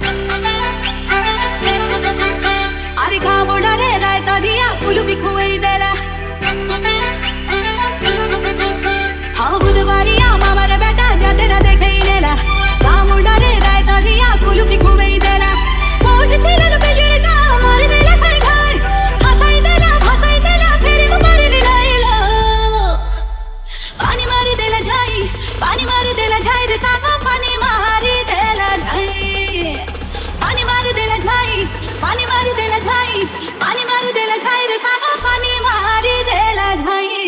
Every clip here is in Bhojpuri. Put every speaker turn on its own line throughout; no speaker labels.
अरे खाबोड़ा रे रायता दिया फूल भी खुई देला हाँ बुधवारिया मामा रे बेटा जा तेरा देखे ही लेला खाबोड़ा रे रायता दिया फूल भी खुई देला मोट तेल बिजली का मार देला घर घर हंसाई देला फिर मुबारी दिलाइला पानी मारी देला झाई रे सागा पानी मारी देला झाई पानी मारी देला झाई पानी मारी देला झाई पानी मारी देला झाई रे सागा पानी मारी देला झाई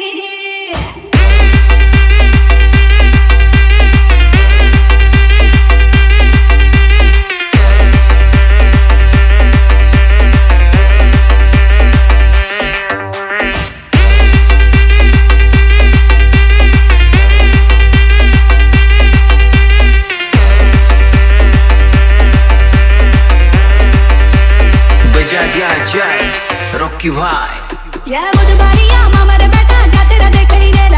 रॉकी भाई
ये बुधवारिया मामा रे बेटा जा तेरा देखे ही लेला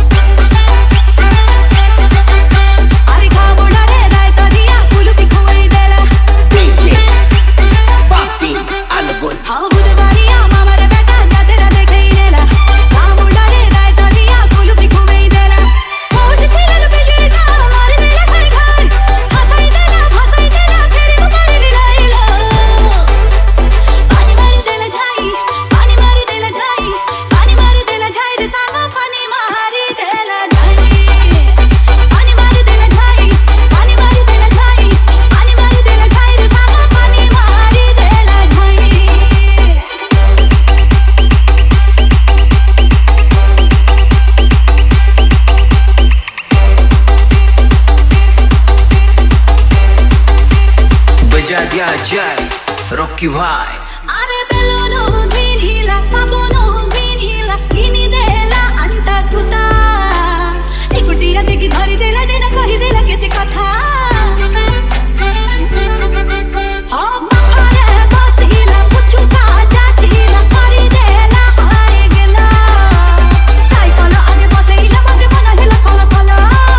अरे खाबोड़ा रे रायता दिया फूल भी खुई देला
डीजे पापी अलगुल
हाँ बुधवारिया मामा रे बेटा जा तेरा देखे ही लेला खाबोड़ा रे रायता दिया फूल भी खुई देला मोट तेल बिजली का मार देला घर घर हंसाई देला फिर मुबारी दिलाइला पानी मारी देला झाई पानी मारी देला झाई पानी मारी देला झाई रे सागा पानी मारी देला झाई पानी मारी देला झाई पानी मारी देला झाई पानी मारी देला झाई रे सागा पानी मारी देला झाई
बजा दिया जाए रॉकी भाई
अरे बेलोनो गिनीला सबोनो गिनीला गिनी देला अंटा सुता एकुटिया देखि धरी देला देना कहि देला केते कथा हाँ मारे बसिला पुछु का जाचिला करि देला हाय गेला साइकल आगे बसैला मगे मन हेला सला सला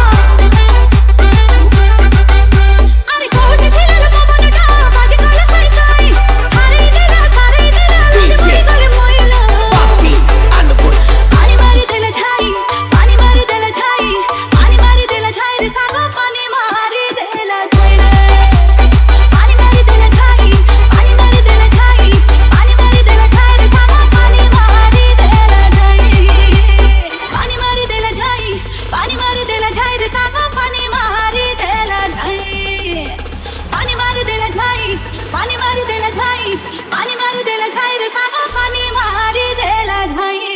अरे कोठी थिला पवनटा बाजी कला साई साई हारे देला
डीजे
करे मोइला
पापी अलगुल
पानी मारी देला झाई पानी मारी देला झाई पानी मारी देला झाई रे सागा पानी मारी देला झाई रे पानी मारी देला झाई पानी मारी देला झाई पानी मारी देला झाई रे सागा पानी मारी देला झाई पानी मारी देला झाई पानी मारी देला झाई रे सागा पानी मारी देला झाई पानी मारी देला झाई पानी मारी देला झाई पानी मारी देला झाई रे सागा पानी मारी देला झाई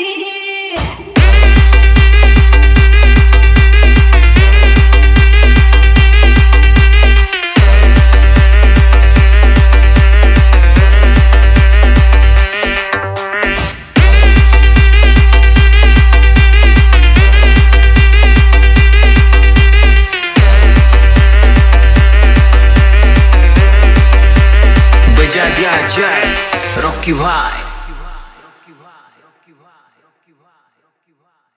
बजा दिया जाए रॉकी भाई